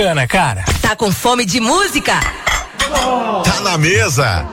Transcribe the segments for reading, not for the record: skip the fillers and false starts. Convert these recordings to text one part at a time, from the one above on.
Ana, cara. Tá com fome de música? Tá na mesa.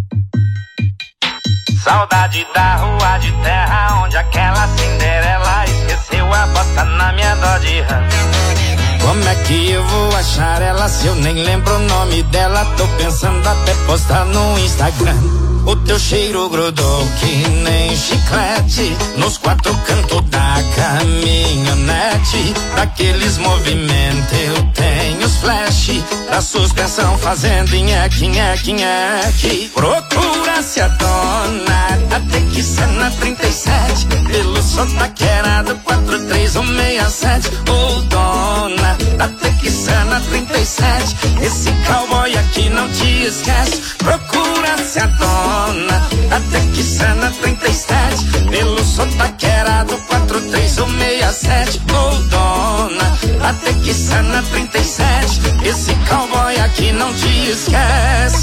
Saudade da rua de terra onde aquela Cinderela esqueceu a bota na minha Dodge Ram. Como é que eu vou achar ela se eu nem lembro o nome dela? Tô pensando até postar no Instagram. O teu cheiro grudou que nem chiclete nos quatro cantos da caminhonete. Daqueles movimentos eu tenho os flash da suspensão fazendo nheque, nheque, nheque. Procura-se a dona da Texana 37 pelo sotaqueirado 43167. Ô dona da Texana 37, esse cowboy aqui não te esquece. Procura-se a dona da Texana 37 pelo sotaqueirado 43167. Ô dona da Texana 37, esse cowboy aqui não te esquece.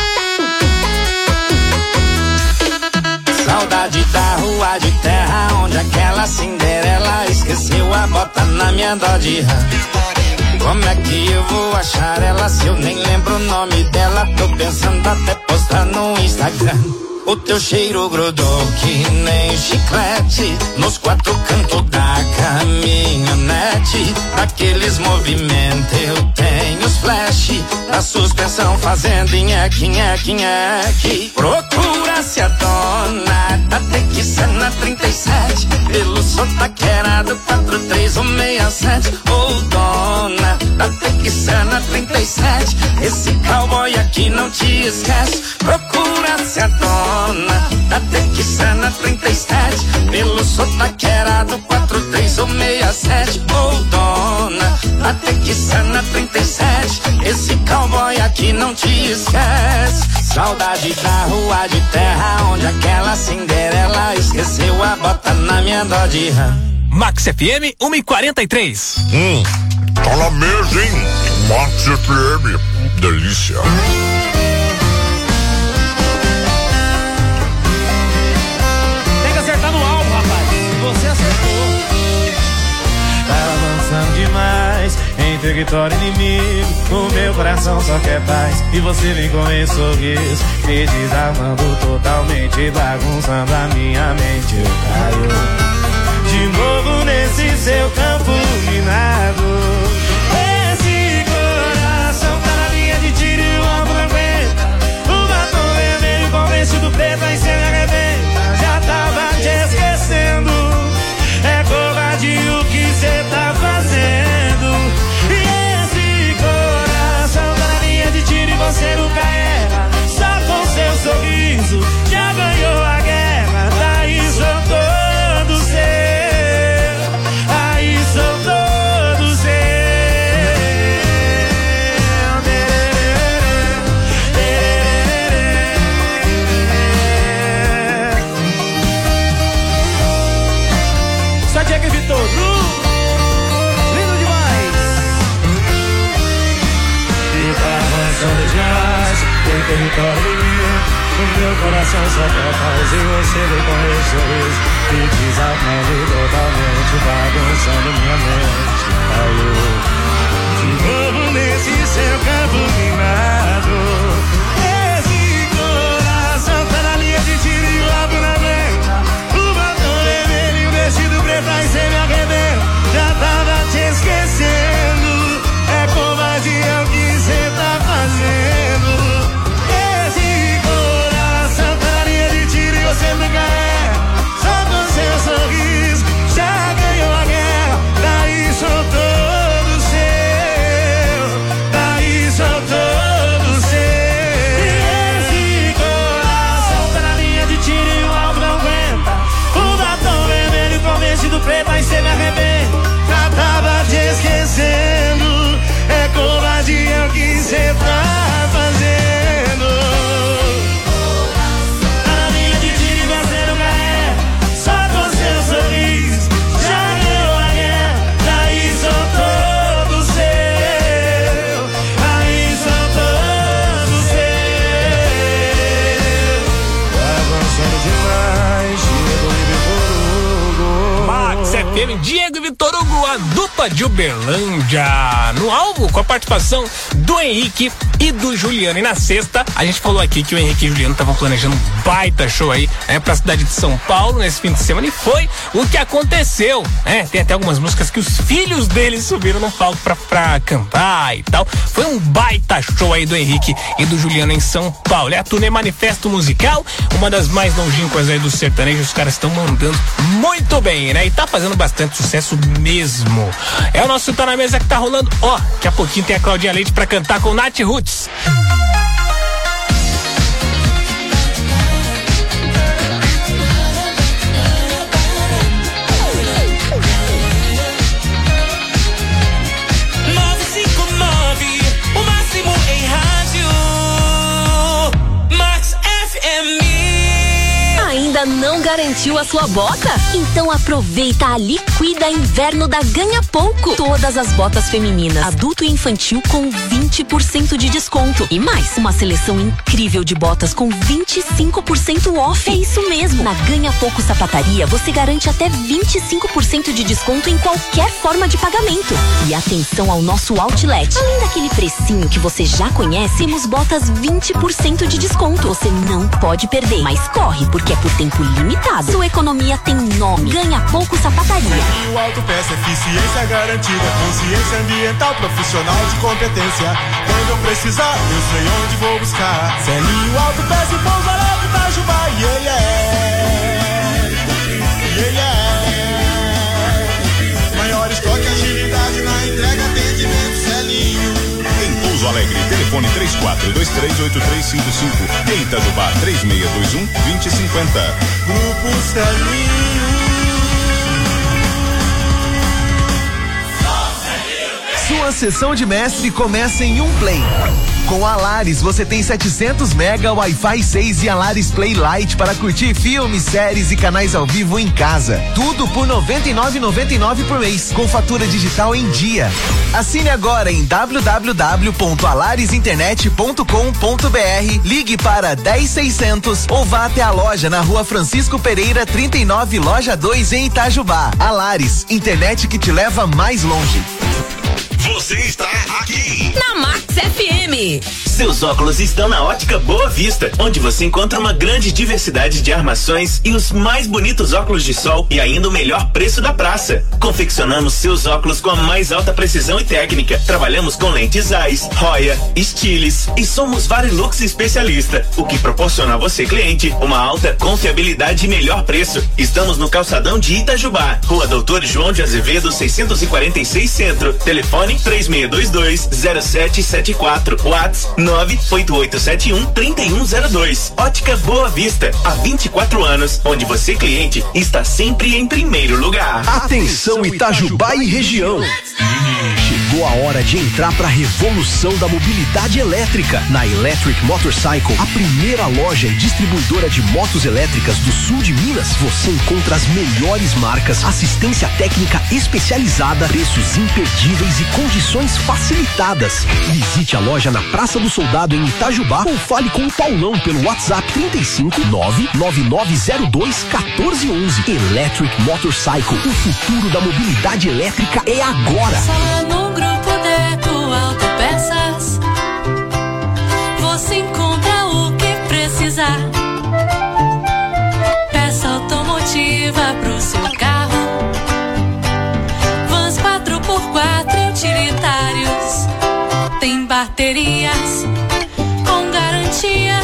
Saudade da rua de terra onde aquela Cinderela esqueceu a bota na minha Dodge Ram. Como é que eu vou achar ela se eu nem lembro o nome dela? Tô pensando até postar no Instagram. O teu cheiro grudou que nem chiclete nos quatro cantos da caminhonete. Daqueles movimentos eu tenho os flash da suspensão fazendo nheque, nheque, nheque. Procura-se a dona da Texana 37 pelo sotaqueirado 43167. Ô dona da Texana 37, esse cowboy aqui não te esquece. Procura-se a dona da Texana 37 pelo sotaqueirado 43167. Ô dona da Texana 37, esse cowboy aqui não te esquece. Saudade da rua de terra onde aquela Cinderela esqueceu a bota na minha Dodge Ram. Max FM 1:43. Tá na mesa, hein? Max FM, delícia. Tem que acertar no alvo, rapaz. Você acertou. Tá avançando demais em território inimigo. O meu coração só quer paz e você vem com esse sorriso me desarmando totalmente, bagunçando a minha mente. Eu caio de novo nesse seu campo minado. Esse coração tá na linha de tiro e o alvo não aguenta. O batom vermelho com vestido preto aí cê me arrebenta. Já tava te esquecendo, é covardia o que cê tá fazendo. E esse coração tá na linha de tiro e você nunca erra. Só com seu sorriso já ganhou a guerra. Daí sou todo seu. Sou todo seu. Só Diego e Vitor, lindo demais. Fica avançando demais em território inimigo. O meu coração só quer paz e você vem com esse sorriso me desarmando totalmente, bagunçando minha mente. Caiu de novo nesse seu campo minado. Esse coração tá na linha de tiro e o alvo na venta. O batom vermelho e o vestido preto aí cê me arrebenta. Já tava te esquecendo, é covardia o que cê tá fazendo. Você me ganha, só com seu sorriso já ganhou a guerra, daí sou todo seu. Samba de Uberlândia, no álbum com a participação do Henrique e do Juliano. E na sexta, a gente falou aqui que o Henrique e o Juliano estavam planejando um baita show aí, pra cidade de São Paulo nesse fim de semana, e foi o que aconteceu, né? Tem até algumas músicas que os filhos deles subiram no palco pra cantar e tal. Foi um baita show aí do Henrique e do Juliano em São Paulo. É a turnê Manifesto Musical, uma das mais longínquas aí do sertanejo. Os caras estão mandando muito bem, né? E tá fazendo bastante sucesso mesmo. É o nosso Tá Na Mesa que tá rolando. Ó, daqui a pouquinho tem a Claudinha Leite pra cantar com Nath Roots. Ainda não garantiu a sua bota? Então aproveita a Liquida Inverno da Ganha Pouco. Todas as botas femininas, adulto e infantil com 20% de desconto. E mais, uma seleção incrível de botas com 25% off. É isso mesmo. Na Ganha Pouco Sapataria, você garante até 25% de desconto em qualquer forma de pagamento. E atenção ao nosso outlet. Além daquele precinho que você já conhece, temos botas 20% de desconto. Você não pode perder. Mas corre, porque é por tempo limitado. Sua economia tem nome. Ganha Pouco Sapataria. Selinho Autopeça, eficiência garantida, consciência ambiental, profissional de competência. Quando eu precisar, eu sei onde vou buscar. Selinho Autopeça em Pouso Alegre, Itajubá. E ele é maior estoque, agilidade na entrega, atendimento Selinho. Em Pouso Alegre, telefone 34238355. Em Itajubá, 3621-2050. Grupo Selinho. Sua sessão de mestre começa em um Play. Com a Alaris você tem 700 mega Wi-Fi 6 e Alaris Play Lite para curtir filmes, séries e canais ao vivo em casa. Tudo por R$ 99,99 por mês, com fatura digital em dia. Assine agora em www.alarisinternet.com.br, ligue para 10600 ou vá até a loja na Rua Francisco Pereira 39, Loja 2 em Itajubá. Alaris, internet que te leva mais longe. Você está aqui na Max FM. Seus óculos estão na Ótica Boa Vista, onde você encontra uma grande diversidade de armações e os mais bonitos óculos de sol e ainda o melhor preço da praça. Confeccionamos seus óculos com a mais alta precisão e técnica. Trabalhamos com lentes Zeiss, Roya, Stiles e somos Varilux especialista, o que proporciona a você, cliente, uma alta confiabilidade e melhor preço. Estamos no calçadão de Itajubá, Rua Doutor João de Azevedo 646 Centro. Telefone 3622-0774. WhatsApp 98871-3102. Ótica Boa Vista, há 24 anos, onde você, cliente, está sempre em primeiro lugar. Atenção Itajubá e região. Chegou a hora de entrar para a revolução da mobilidade elétrica. Na Electric Motorcycle, a primeira loja e distribuidora de motos elétricas do sul de Minas, você encontra as melhores marcas, assistência técnica especializada, preços imperdíveis e condições facilitadas. Visite a loja na Praça do Soldado em Itajubá ou fale com o Paulão pelo WhatsApp 35-99902-1411. Electric Motorcycle, o futuro da mobilidade elétrica é agora. Só no Grupo Deco Autopeças você encontra o que precisar. Peça automotiva pro seu carro, vans 4x4 utilitários, tem baterias com garantia.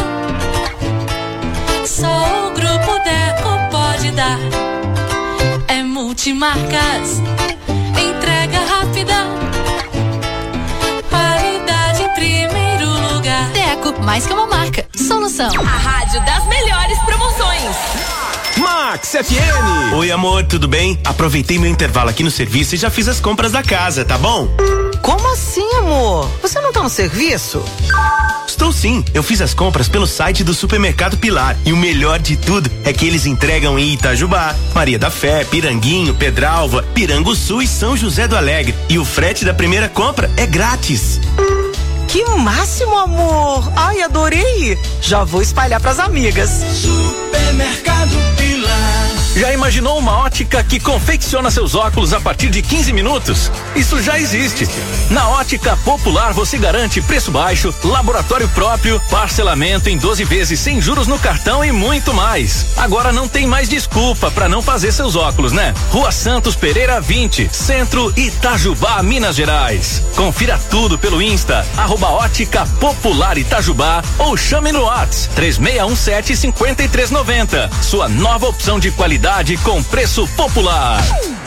Só o Grupo Deco pode dar. É multimarcas, entrega rápida, qualidade em primeiro lugar. Deco, mais que uma marca, solução. A rádio das melhores promoções. Max FM. Oi, amor, tudo bem? Aproveitei meu intervalo aqui no serviço e já fiz as compras da casa, tá bom? Como assim, amor? Você não tá no serviço? Estou sim, eu fiz as compras pelo site do Supermercado Pilar e o melhor de tudo é que eles entregam em Itajubá, Maria da Fé, Piranguinho, Pedralva, Piranguçu e São José do Alegre, e o frete da primeira compra é grátis. Que máximo, amor! Ai, adorei! Já vou espalhar pras amigas. Supermercado Pilar. Já imaginou uma ótica que confecciona seus óculos a partir de 15 minutos? Isso já existe. Na Ótica Popular você garante preço baixo, laboratório próprio, parcelamento em 12 vezes sem juros no cartão e muito mais. Agora não tem mais desculpa para não fazer seus óculos, né? Rua Santos Pereira 20, Centro, Itajubá, Minas Gerais. Confira tudo pelo Insta, @Ótica Popular Itajubá ou chame no WhatsApp 3617-5390. Sua nova opção de qualidade com preço popular.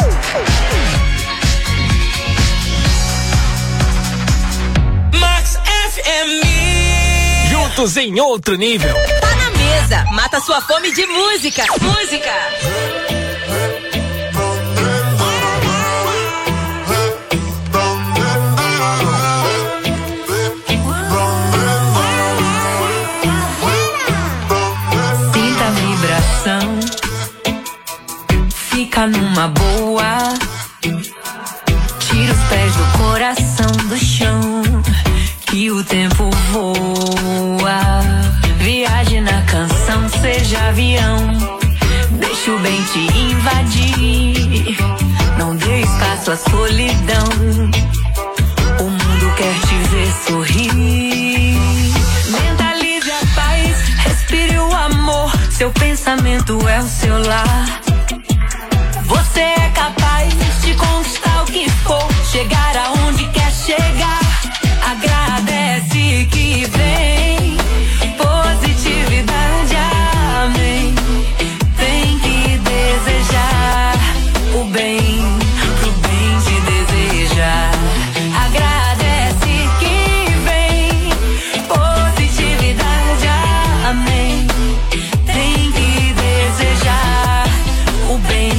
Max FM. Juntos em outro nível. Tá na mesa, mata sua fome de música. Música. Fica numa boa, tira os pés do coração do chão, que o tempo voa. Viaje na canção, seja avião, deixa o bem te invadir. Não dê espaço à solidão, o mundo quer te ver sorrir. Mentalize a paz, respire o amor, seu pensamento é o seu lar. Você é capaz de conquistar o que for, chegar aonde quer chegar. Agradece que vem positividade, amém. Tem que desejar o bem, pro bem te desejar. Agradece que vem positividade, amém. Tem que desejar o bem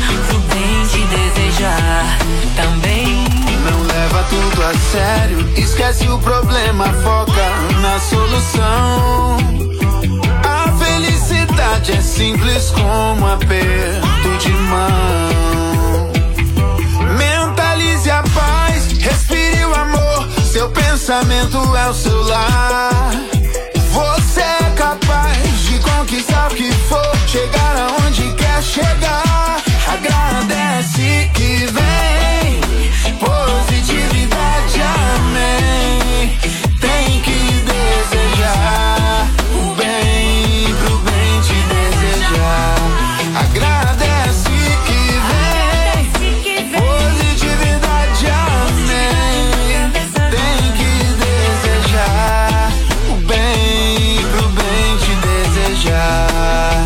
também. Não leva tudo a sério, esquece o problema, foca na solução. A felicidade é simples como um aperto de mão. Mentalize a paz, respire o amor, seu pensamento é o seu lar. Você é capaz de conquistar o que for, chegar aonde quer chegar. Agradece que vem positividade, amém. Tem que desejar o bem, pro bem te desejar. Agradece que vem positividade, amém. Tem que desejar o bem, pro bem te desejar.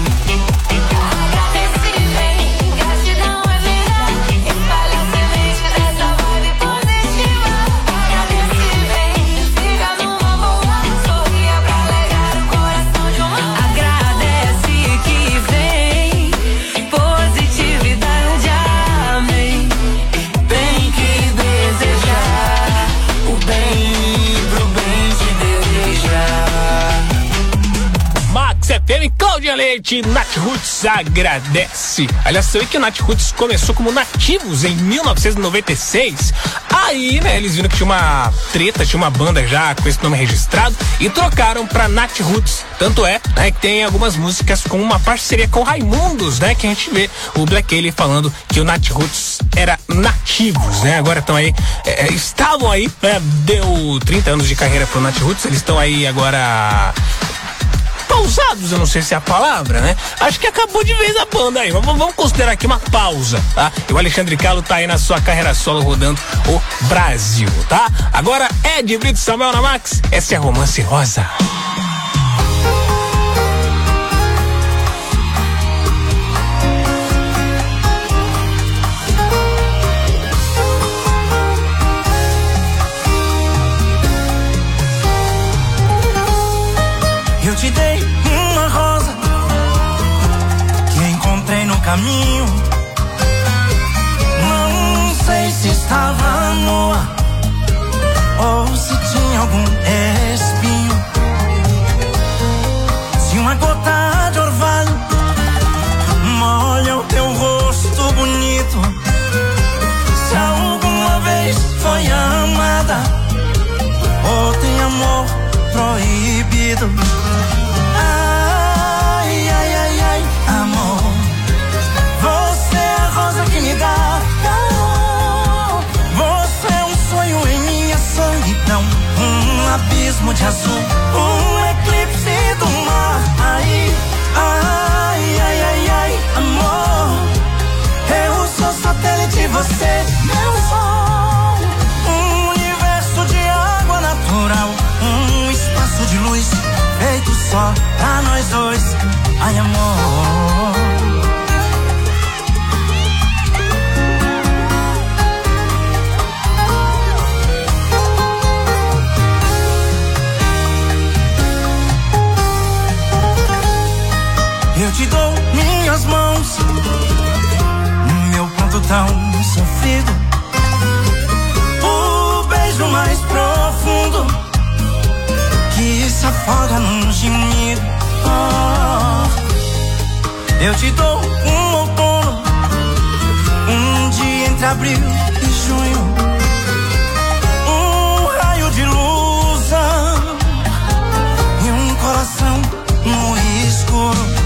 FM, Cláudia Leite, Nath Roots agradece. Aliás, você vê que o Nath Roots começou como Nativos em 1996. Aí, né, eles viram que tinha uma treta, tinha uma banda já com esse nome registrado e trocaram pra Nath Roots. Tanto é, né, que tem algumas músicas com uma parceria com Raimundos, né, que a gente vê o Black Alien falando que o Nath Roots era Nativos, né, agora estão aí, estavam aí, né, deu 30 anos de carreira pro Nath Roots, eles estão aí agora pausados, eu não sei se é a palavra, né? Acho que acabou de vez a banda aí. Vamos considerar aqui uma pausa, tá? E o Alexandre Calo tá aí na sua carreira solo rodando o Brasil, tá? Agora Ed Brito Samuel na Max, essa é a Romance Rosa. Eu te dei uma rosa que encontrei no caminho. Não sei se estava nua ou se tinha algum espinho. Se uma gota de orvalho molha o teu rosto bonito, se alguma vez foi amada ou tem amor proibido. Ai, ai, ai, ai, amor, abismo de azul, eclipse do mar. Ai, ai, ai, ai, ai, amor, eu sou satélite, você meu sol. Universo de água natural, espaço de luz feito só pra nós dois. Ai, amor. Eu te dou minhas mãos, meu pranto tão sofrido, o beijo mais profundo que se afoga num gemido. Eu te dou um outono, dia entre abril e junho, raio de luz e coração no escuro.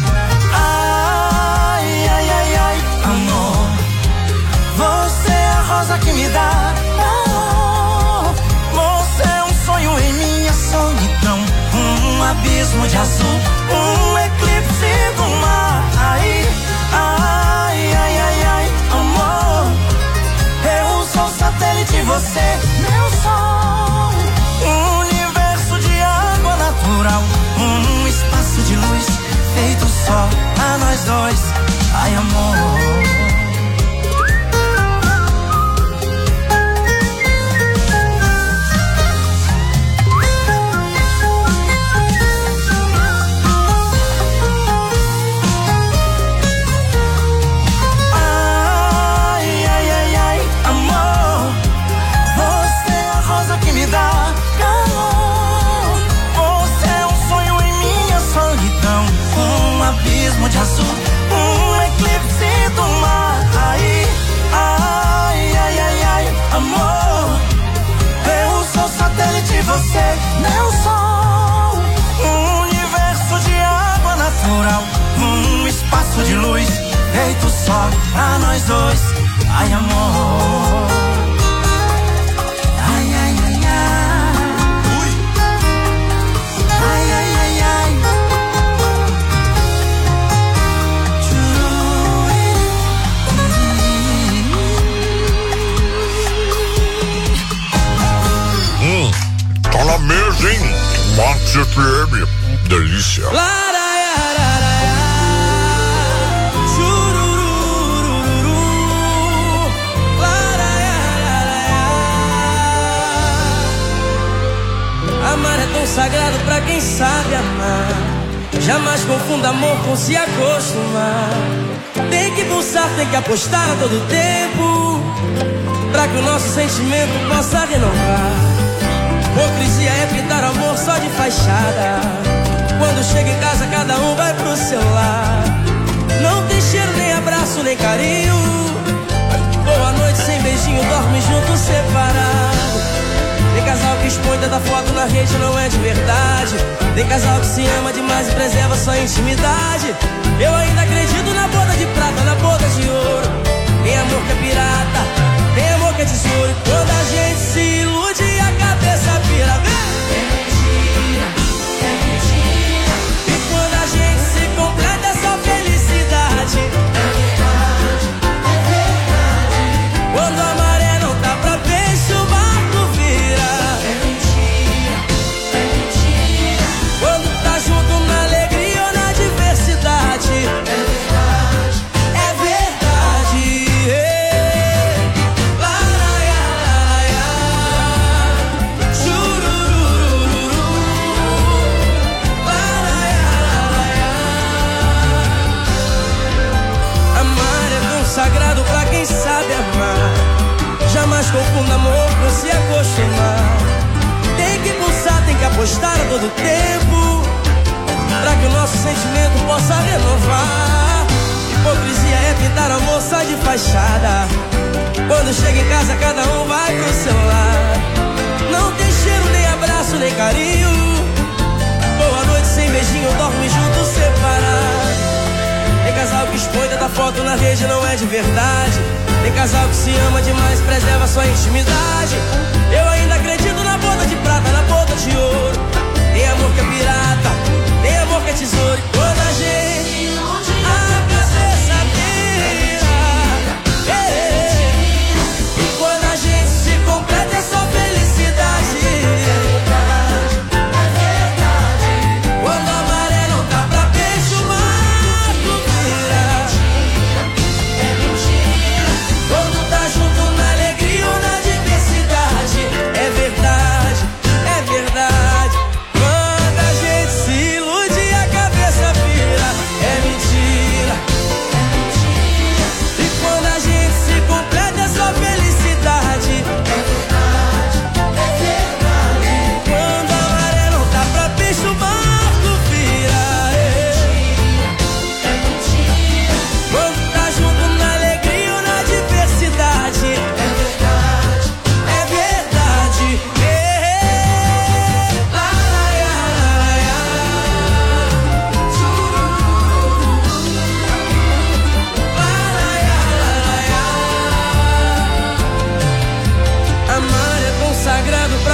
Que me dá amor. Você é um sonho em minha solidão, abismo de azul, eclipse do mar. Ai, ai, ai, ai, ai, amor, eu sou satélite, você meu sol. Universo de água natural, espaço de luz feito só pra nós dois. Ai, amor. De azul, eclipse do mar. Ai, ai, ai, ai, ai, amor, eu sou satélite, você meu sol. Universo de água natural, espaço de luz feito só pra nós dois. Ai, amor. Ai, ai, ai, ai. Ui. Ai, ai, ai, ai. Tá na mesa, hein? Max FM, delícia. Amar é tão sagrado pra quem sabe amar. Jamais confunda amor com se acostumar. Tem que pulsar, tem que apostar a todo tempo, pra que o nosso sentimento possa renovar. Hipocrisia é pintar amor só de fachada. Quando chega em casa cada um vai pro seu lar. Não tem cheiro, nem abraço, nem carinho. Boa noite sem beijinho, dorme junto, separado. Tem casal que expõe tanta foto na rede, não é de verdade. Tem casal que se ama demais e preserva sua intimidade. Eu ainda acredito na boda de prata, na boda de ouro. Tem amor que é pirata, tem amor que é tesouro. E quando a gente se ilude, a cabeça vira. É mentira, é mentira. E quando a gente se completa, é só felicidade. É verdade, é verdade. Quando a maré não tá pra peixe, o barco vira. É mentira, é mentira. Quando tá junto na alegria ou na diversidade. É verdade, é verdade. Sagrado pra quem sabe amar. Jamais confunda amor com se acostumar. Tem que pulsar, tem que apostar a todo tempo, pra que o nosso sentimento possa renovar. Hipocrisia é pintar amor só de fachada. Quando chega em casa cada um vai pro seu lar. Não tem cheiro, nem abraço, nem carinho. Boa noite sem beijinho, dorme junto, separado. Tem casal que expõe tanta foto na rede, não é de verdade. Tem casal que se ama demais, preserva sua intimidade. Eu ainda acredito na boda de prata, na boda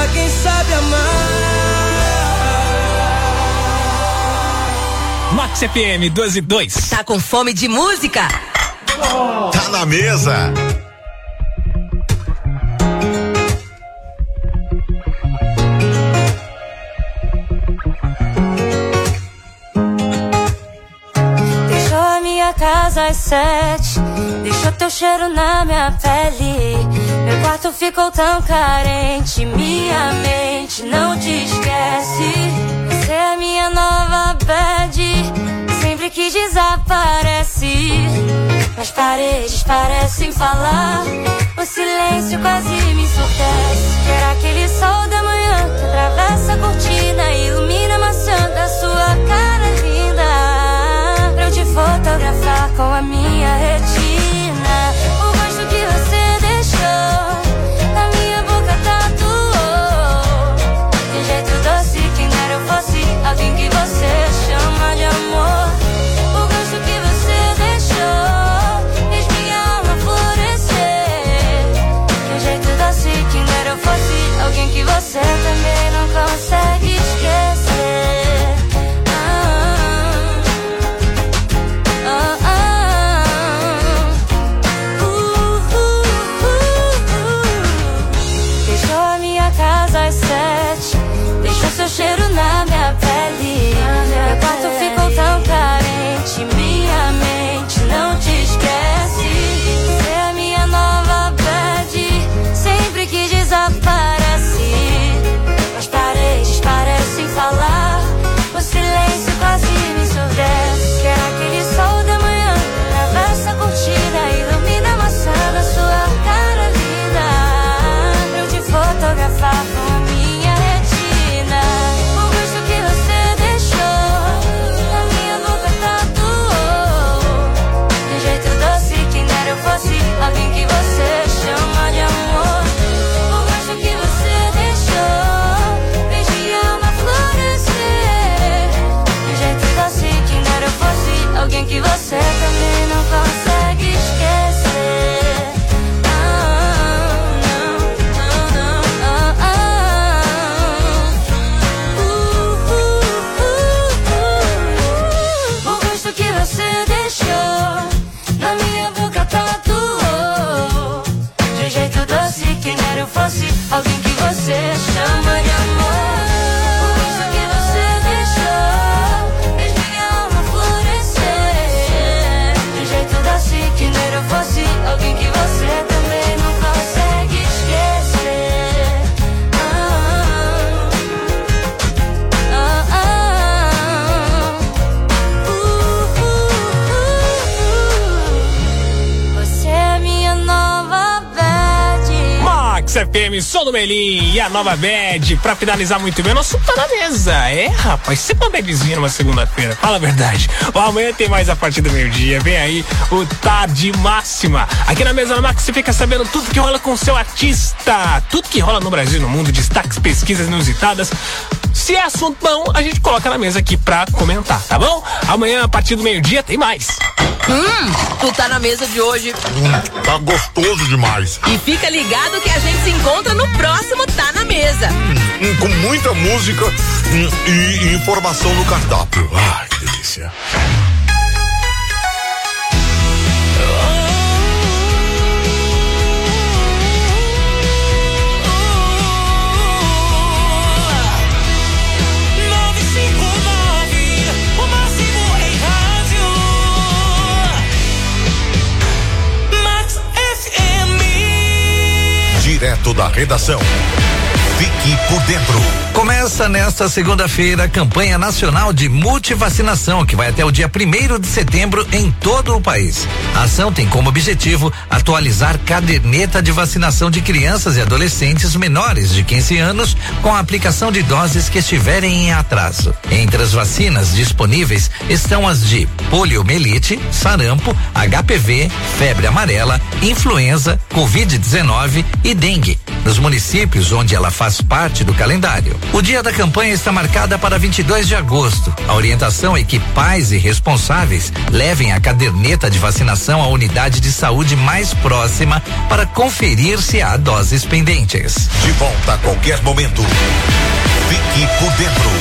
quem sabe amar. Max FM 12:02. Tá com fome de música? Tá na mesa. Deixou a minha casa às 7, deixou teu cheiro na minha pele. Meu quarto ficou tão carente, minha mente não te esquece. Você é minha nova bad, sempre que desaparece. As paredes parecem falar, o silêncio quase me ensurdece. Quero aquele sol da manhã que atravessa a cortina e ilumina a maçã da sua cara linda, pra eu te fotografar com a minha retina. O gosto que você deixou na minha boca tatuou, de jeito doce que não era eu fosse alguém que você chama de amor. O gosto que você deixou fez minha alma florescer, de jeito doce que não era eu fosse alguém que você também não consegue esquecer. Deixou a minha casa às 7, deixou seu cheiro na minha pele. Meu quarto ficou tão carente, minha mente não te esquece. Você é a minha nova bad, sempre que desaparece. As paredes parecem falar, o silêncio quase me ensurdece. Quero aquele sol da manhã, atravessa a cortina, ilumina a maçã da sua cara linda, pra eu te fotografar com a minha retina. O gosto que você deixou na minha boca tatuou, de jeito doce que não era eu fosse alguém que você chama de amor. O gosto que você deixou fez minha alma florescer, de jeito doce que não era eu fosse alguém que você também não consegue esquecer. O gosto que você deixou na minha boca tatuou, de jeito doce que não era eu fosse alguém que você chama de amor. O gosto que você deixou fez minha alma florescer, de jeito doce que não era eu fosse alguém que você também não consegue esquecer. Você é minha nova bad. Max FM, som do Melim e a nova bad. Pra finalizar muito bem, nosso tá na mesa. É, rapaz, sempre uma badzinha numa segunda-feira, fala a verdade. Amanhã tem mais a partir do meio-dia. Vem aí o Tarde Máxima. Aqui na mesa da Max você fica sabendo tudo que rola com o seu artista. Tudo que rola no Brasil e no mundo, destaques, pesquisas inusitadas. Se é assunto bom, a gente coloca na mesa aqui pra comentar, tá bom? Amanhã, a partir do meio-dia, tem mais. Tu tá na mesa de hoje. Tá gostoso demais. E fica ligado que a gente se encontra no próximo Tá na Mesa. Com muita música e informação no cardápio. Ai, que delícia. Direto da redação. Fique por dentro. Começa nesta segunda-feira a campanha nacional de multivacinação, que vai até o dia 1º de setembro em todo o país. A ação tem como objetivo atualizar caderneta de vacinação de crianças e adolescentes menores de 15 anos com a aplicação de doses que estiverem em atraso. Entre as vacinas disponíveis estão as de poliomielite, sarampo, HPV, febre amarela, influenza, Covid-19 e dengue. Nos municípios onde ela faz faz parte do calendário. O dia da campanha está marcada para 22 de agosto. A orientação é que pais e responsáveis levem a caderneta de vacinação à unidade de saúde mais próxima para conferir se há doses pendentes. De volta a qualquer momento. Fique por dentro.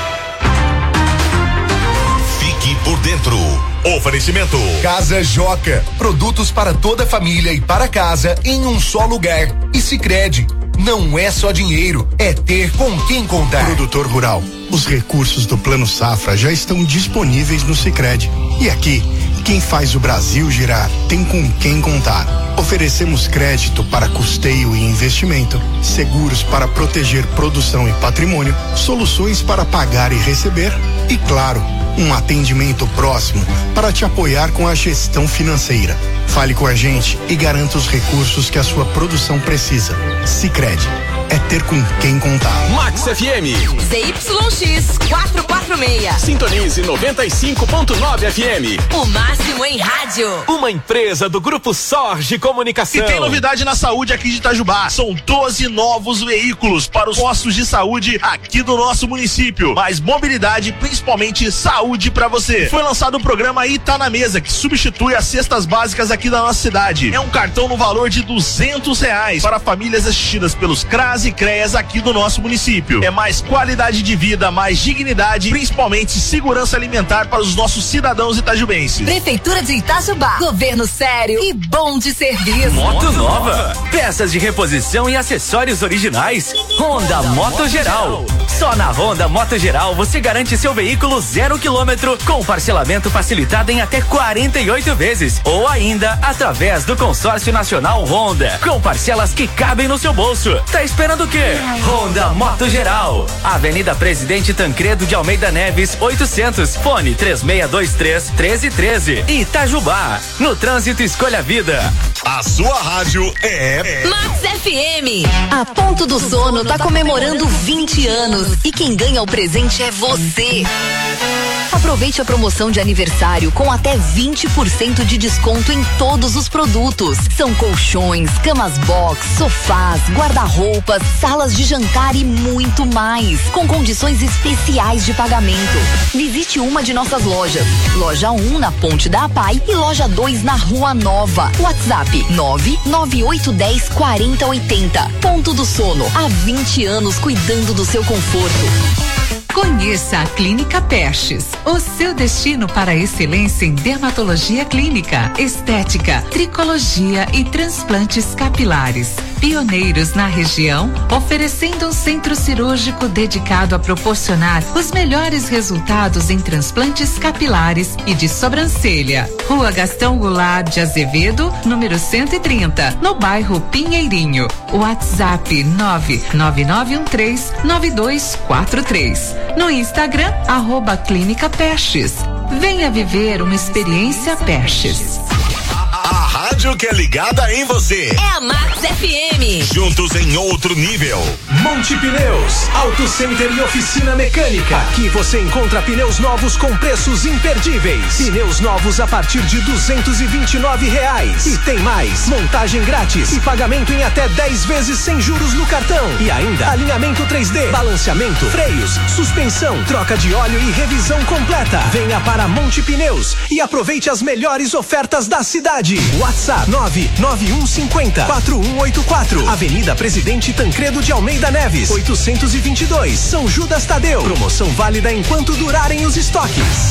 Fique por dentro. Oferecimento Casa Joca, produtos para toda a família e para casa em um só lugar. E Sicredi, não é só dinheiro, é ter com quem contar. Produtor rural, os recursos do Plano Safra já estão disponíveis no Sicredi. E aqui, quem faz o Brasil girar tem com quem contar. Oferecemos crédito para custeio e investimento, seguros para proteger produção e patrimônio, soluções para pagar e receber e, claro, um atendimento próximo para te apoiar com a gestão financeira. Fale com a gente e garanta os recursos que a sua produção precisa. Sicredi, é ter com quem contar. Max FM. ZYX 446. Sintonize 95.9 FM. O máximo em rádio. Uma empresa do Grupo Sorge Comunicação. E tem novidade na saúde aqui de Itajubá. São 12 novos veículos para os postos de saúde aqui do nosso município. Mais mobilidade, principalmente saúde pra você. Foi lançado o programa Ita na Mesa, que substitui as cestas básicas aqui da nossa cidade. É um cartão no valor de R$200 para famílias assistidas pelos CRAS e CREAS aqui do nosso município. É mais qualidade de vida, mais dignidade, principalmente segurança alimentar para os nossos cidadãos itajubenses. Prefeitura de Itajubá, governo sério e bom de serviço. Moto nova, peças de reposição e acessórios originais. Honda Moto Geral. Só na Honda Moto Geral você garante seu veículo 0 km com parcelamento facilitado em até 48 vezes ou ainda através do Consórcio Nacional Honda, com parcelas que cabem no seu bolso. Tá esperando o quê? Honda Moto Geral. Avenida Presidente Tancredo de Almeida Neves, 800. Fone 3623-1313. Itajubá. No trânsito, escolha a vida. A sua rádio é Max FM. A Ponto do Sono tá comemorando 20 anos e quem ganha o presente é você. Aproveite a promoção de aniversário com até 20% de desconto em todos os produtos. São colchões, camas box, sofás, guarda-roupas, salas de jantar e muito mais, com condições especiais de pagamento. Visite uma de nossas lojas. Loja 1 na Ponte da APAI e loja 2 na Rua Nova. WhatsApp 99810-4080. Ponto do Sono, há 20 anos cuidando do seu conforto. Conheça a Clínica Pestes, o seu destino para a excelência em dermatologia clínica, estética, tricologia e transplantes capilares. Pioneiros na região, oferecendo um centro cirúrgico dedicado a proporcionar os melhores resultados em transplantes capilares e de sobrancelha. Rua Gastão Goulart de Azevedo, número 130, no bairro Pinheirinho. WhatsApp 99913-9243. No Instagram, @Clínica Pestes. Venha viver uma experiência Pestes. A rádio que é ligada em você. É a Max FM. Juntos em outro nível. Monte Pneus, Auto Center e oficina mecânica. Aqui você encontra pneus novos com preços imperdíveis. Pneus novos a partir de R$229. E tem mais, montagem grátis e pagamento em até 10 vezes sem juros no cartão. E ainda alinhamento 3D, balanceamento, freios, suspensão, troca de óleo e revisão completa. Venha para Monte Pneus e aproveite as melhores ofertas da cidade. WhatsApp 99150-4184. Avenida Presidente Tancredo de Almeida Neves, 822, São Judas Tadeu. Promoção válida enquanto durarem os estoques.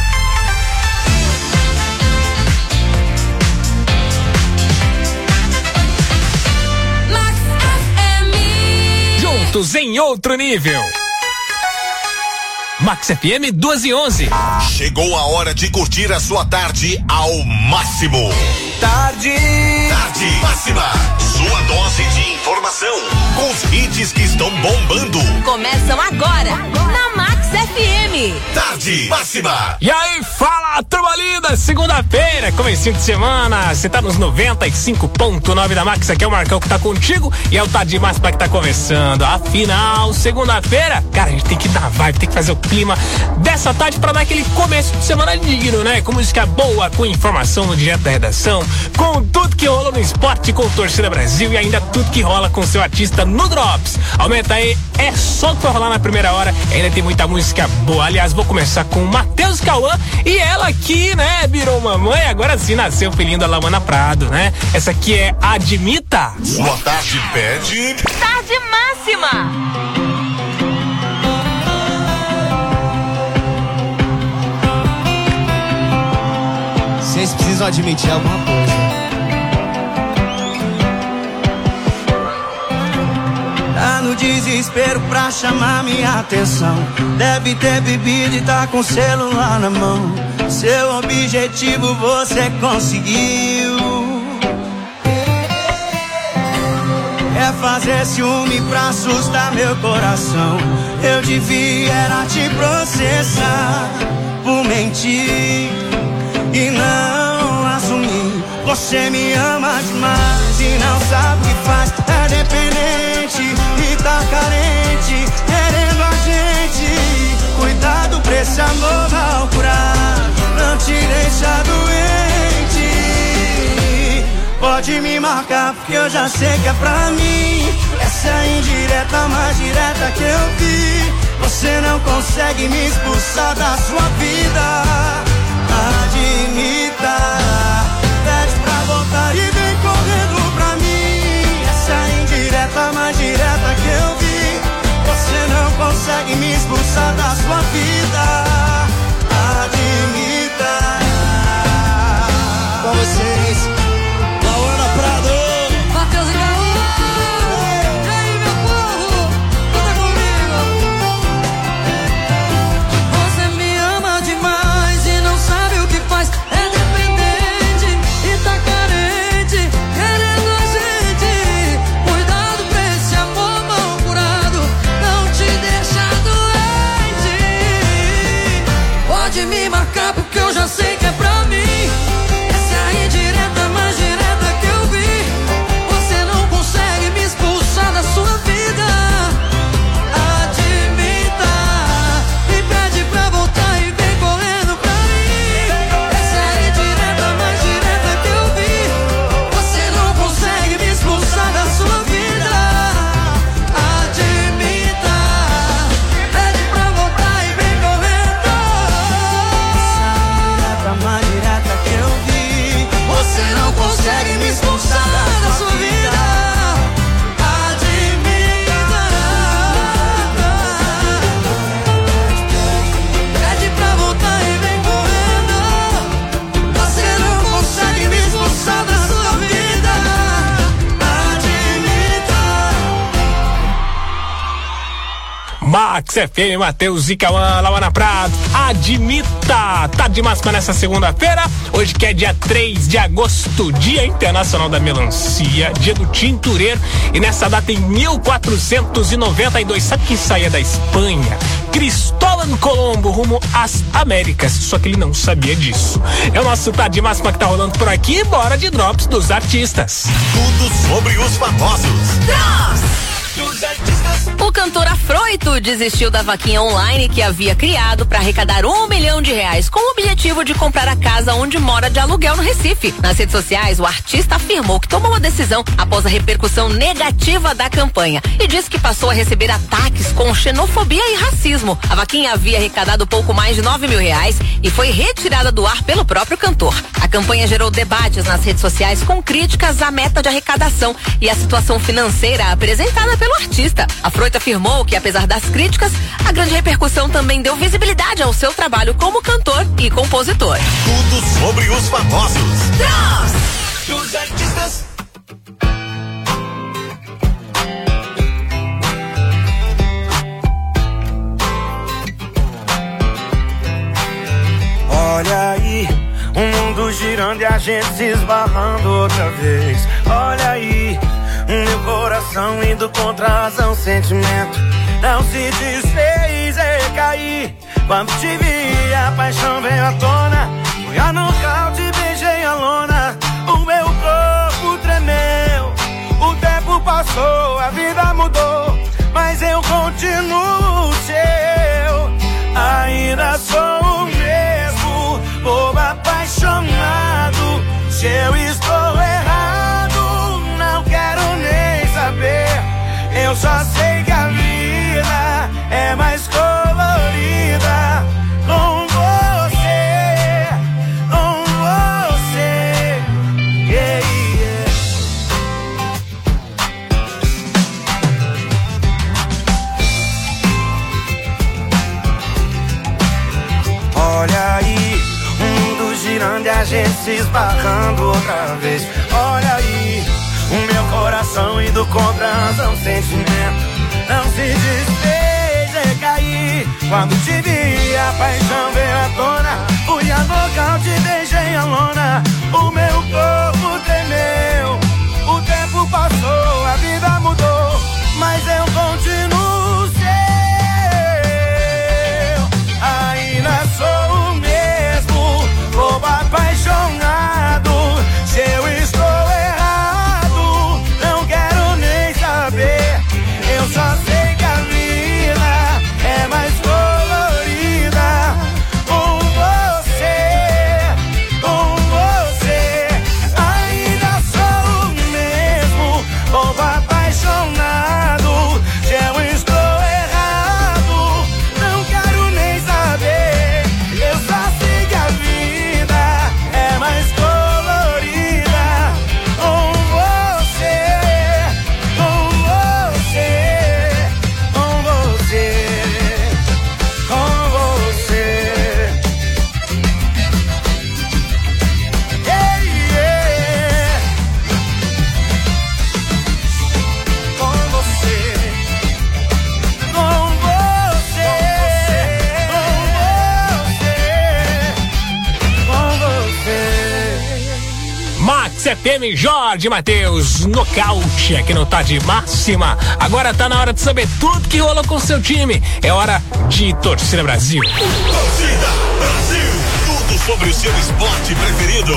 Max FM. Juntos em outro nível. Max FM 12:11. Chegou a hora de curtir a sua tarde ao máximo. Tarde máxima. Sua dose de informação com os hits que estão bombando. Começam agora na Max FM. Tarde Máxima. E aí, fala, turma linda, segunda-feira, comecinho de semana, você tá nos 95.9 da Max, aqui é o Marcão que tá contigo e é o Tarde Máxima que tá conversando. Afinal, segunda-feira, cara, a gente tem que dar vibe, tem que fazer o clima dessa tarde pra dar aquele começo de semana digno, né? Com música boa, com informação no direto da redação, com tudo que rola no esporte, com Torcida Brasil e ainda tudo que rola com seu artista no Drops. Aumenta aí, é só o que vai rolar na primeira hora, ainda tem muita música boa. Aliás, vou começar com o Matheus Cauã e ela aqui, né, virou mamãe, agora sim nasceu o filhinho da Lawana Prado, né? Essa aqui é Admita. Sua tarde pede Tarde Máxima. Vocês precisam admitir alguma coisa. Tá no desespero pra chamar minha atenção. Deve ter bebido e tá com o celular na mão. Seu objetivo você conseguiu. É fazer ciúme pra assustar meu coração. Eu devia era te processar por mentir e não assumir. Você me ama demais e não sabe o que faz. É dependente e tá carente, querendo a gente. Cuidado pra esse amor mal curado, não te deixa doente. Pode me marcar porque eu já sei que é pra mim. Essa é a indireta mais direta que eu vi. Você não consegue me expulsar da sua vida. Admita, pede pra voltar e vem correndo pra mim. Essa é a indireta mais direta que eu vi. Você não consegue me expulsar da sua vida. Admita. Com vocês, Lawana Prado. Matheus Cauã. E aí, meu povo, canta comigo. Você me ama demais e não sabe o que faz. É dependente e tá carente, querendo a gente. Cuidado pra esse amor mal curado, não te deixa doente. Pode me marcar porque eu já sei que é pra mim. Essa é a indireta mais direta que eu vi. Você não consegue me expulsar da sua vida. Admita e pede pra voltar e vem correndo pra mim. Essa é a indireta mais direta que eu vi. Você não consegue me expulsar da sua vida. Admita, pede pra voltar e vem correndo. Essa é a mais direta que eu vi. Você não consegue me expulsar da sua vida. Admita, pede pra voltar e vem correndo. Você não consegue me expulsar da sua vida. Admita. Max FM, Matheus e Cauã, Lawana Prado, Admita. Tarde Máxima nessa segunda-feira, hoje que é dia 3 de agosto, Dia Internacional da Melancia, Dia do Tintureiro, e nessa data em 1492, sabe quem saía da Espanha? Cristóvão Colombo rumo às Américas, só que ele não sabia disso. É o nosso Tarde Máxima que tá rolando por aqui, bora de Drops dos artistas. tudo sobre os famosos. O cantor Afroito desistiu da vaquinha online que havia criado para arrecadar R$1 milhão com o objetivo de comprar a casa onde mora de aluguel no Recife. Nas redes sociais, o artista afirmou que tomou a decisão após a repercussão negativa da campanha e disse que passou a receber ataques com xenofobia e racismo. A vaquinha havia arrecadado pouco mais de R$9 mil e foi retirada do ar pelo próprio cantor. A campanha gerou debates nas redes sociais com críticas à meta de arrecadação e à situação financeira apresentada pelo artista. Afroito afirmou que, apesar das críticas, a grande repercussão também deu visibilidade ao seu trabalho como cantor e compositor. Tudo sobre os famosos. Dos artistas. Olha aí, o mundo girando e a gente se esbarrando outra vez. Olha aí, meu coração indo contra a razão, sentimento não se desfez, cair. Quando te vi, a paixão veio à tona. Fui a nocaute, beijei a lona. O meu corpo tremeu. O tempo passou, a vida mudou, mas eu continuo seu. Ainda sou o mesmo, bobo apaixonado. Se eu estou errado, não quero nem saber. Eu só sei que a vida é mais colorida com você, com você. Yeah, yeah. Olha aí, o mundo girando e a gente se esbarrando outra vez. Olha aí, o meu coração indo contra um sentimento. Não se desfez e cair. Quando te vi, a paixão veio à tona. Fui a nocaute, beijei a lona. O meu corpo tremeu. O tempo passou, a vida mudou, mas eu continuo seu. Ainda sou o mesmo, bobo apaixonado. Se eu estou errado, não quero nem saber. Eu só sei que a vida é mais colorida com você, com você. Ainda sou o mesmo, bobo apaixonado. Se eu estou errado, não quero nem saber. Eu só sei que a vida é mais colorida com você, com você, com você, com você. Yeah, yeah. Com você, com você, com você. Max FM, Jorge Mateus, nocaute aqui no Tá de Máxima. Agora tá na hora de saber tudo que rolou com o seu time. É hora de Torcida Brasil. Torcida Brasil, tudo sobre o seu esporte preferido.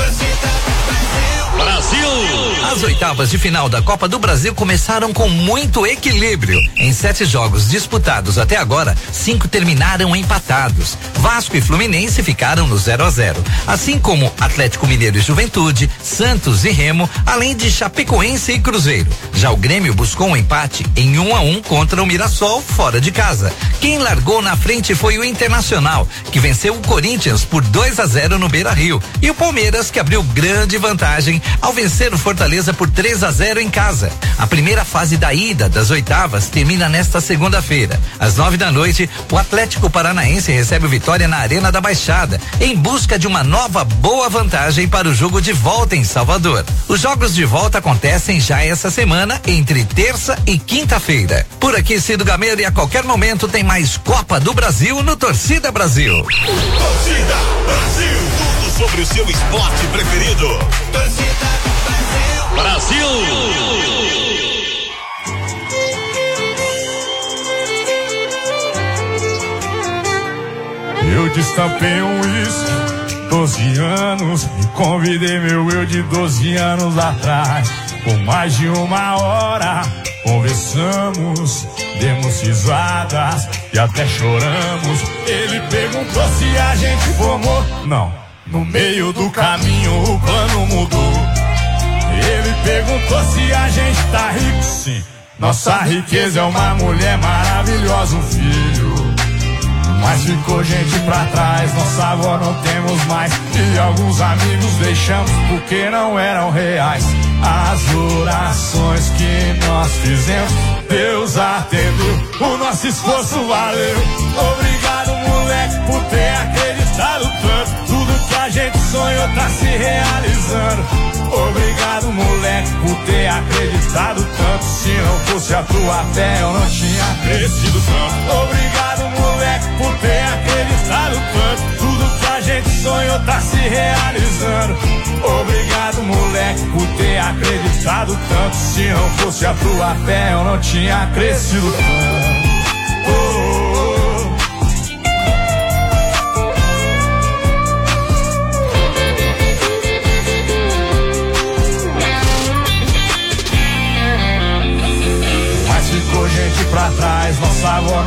Brasil! As oitavas de final da Copa do Brasil começaram com muito equilíbrio. Em 7 jogos disputados até agora, 5 terminaram empatados. Vasco e Fluminense ficaram no 0-0, assim como Atlético Mineiro e Juventude, Santos e Remo, além de Chapecoense e Cruzeiro. Já o Grêmio buscou um empate em 1-1 contra o Mirassol fora de casa. Quem largou na frente foi o Internacional, que venceu o Corinthians por 2-0 no Beira-Rio, e o Palmeiras, que abriu grande vantagem ao vencer o Fortaleza por 3-0 em casa. A primeira fase da ida das oitavas termina nesta segunda-feira. Às 9 da noite, o Atlético Paranaense recebe o Vitória na Arena da Baixada, em busca de uma nova boa vantagem para o jogo de volta em Salvador. Os jogos de volta acontecem já essa semana, entre terça e quinta-feira. Por aqui, Cido Gameiro, e a qualquer momento tem mais Copa do Brasil no Torcida Brasil. Torcida Brasil, tudo sobre o seu esporte preferido. Torcida Brasil. Eu destampei um uísque, 12 anos, e convidei meu eu de 12 anos atrás. Por mais de 1 hora conversamos, demos risadas e até choramos. Ele perguntou se a gente formou. Não, no meio do caminho o plano mudou. Ele perguntou se a gente tá rico. Sim, nossa riqueza é uma mulher maravilhosa, um filho. Mas ficou gente pra trás, nossa avó não temos mais, e alguns amigos deixamos porque não eram reais. As orações que nós fizemos, Deus atendeu, o nosso esforço valeu. Obrigado, moleque, por ter acreditado tanto. Tudo que a gente sonhou tá se realizando. Obrigado, moleque, por ter acreditado tanto. Se não fosse a tua fé, eu não tinha crescido tanto. Obrigado, moleque, por ter acreditado tanto. Tudo que a gente sonhou tá se realizando. Obrigado, moleque, por ter acreditado tanto. Se não fosse a tua fé, eu não tinha crescido tanto. Oh, oh, oh.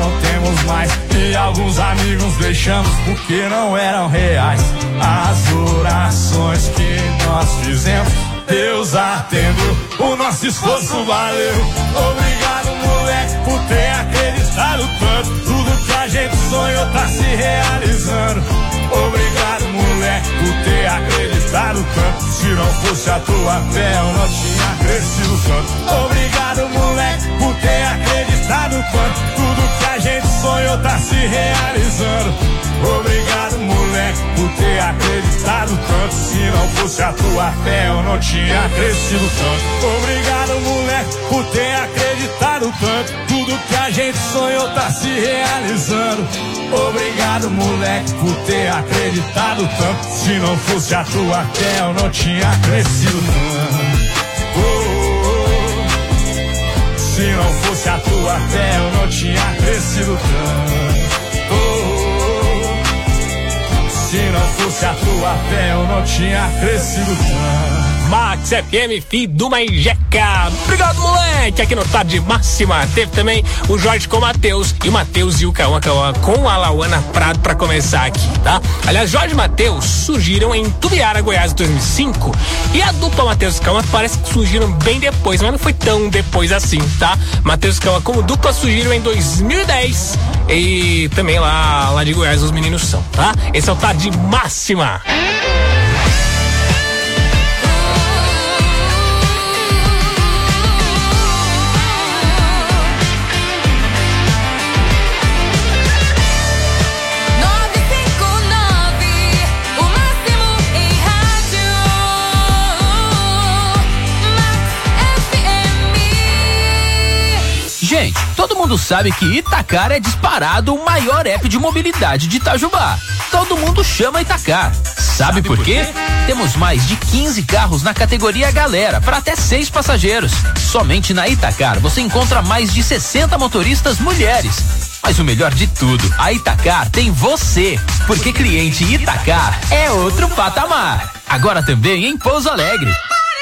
não temos mais. E alguns amigos deixamos porque não eram reais. As orações que nós fizemos, Deus atendeu, o nosso esforço valeu. Obrigado, moleque, por ter acreditado tanto. Tudo que a gente sonhou tá se realizando. Obrigado, moleque, por ter acreditado tanto. Se não fosse a tua fé, eu não tinha crescido tanto. Obrigado, moleque, por ter acreditado tanto. Tudo que a gente sonhou tá se realizando. Obrigado, moleque, por ter acreditado tanto. Se não fosse a tua fé, eu não tinha crescido tanto. Obrigado, moleque, por ter acreditado tanto. Tudo que a gente sonhou tá se realizando. Obrigado, moleque, por ter acreditado tanto. Se não fosse a tua fé, eu não tinha crescido tanto. Se não fosse a tua fé, eu não tinha crescido tanto. Se não fosse a tua fé, eu não tinha crescido tanto. Max FM, filho do Manjeca. Obrigado, moleque. Aqui no Tarde Máxima teve também o Jorge com o Matheus e o Matheus e o Cauã com a Lauana Prado pra começar aqui, tá? Aliás, Jorge e Matheus surgiram em Tubiara, Goiás, em 2005, e a dupla Matheus e Cauã parece que surgiram bem depois, mas não foi tão depois assim, tá? Matheus e Cauã como dupla surgiram em 2010 e também lá de Goiás os meninos são, tá? Esse é o Tarde Máxima. Gente, todo mundo sabe que Itacar é disparado o maior app de mobilidade de Itajubá. Todo mundo chama Itacar. Sabe por quê? Temos mais de 15 carros na categoria Galera, para até 6 passageiros. Somente na Itacar você encontra mais de 60 motoristas mulheres. Mas o melhor de tudo, a Itacar tem você, porque cliente Itacar é outro patamar. Agora também em Pouso Alegre.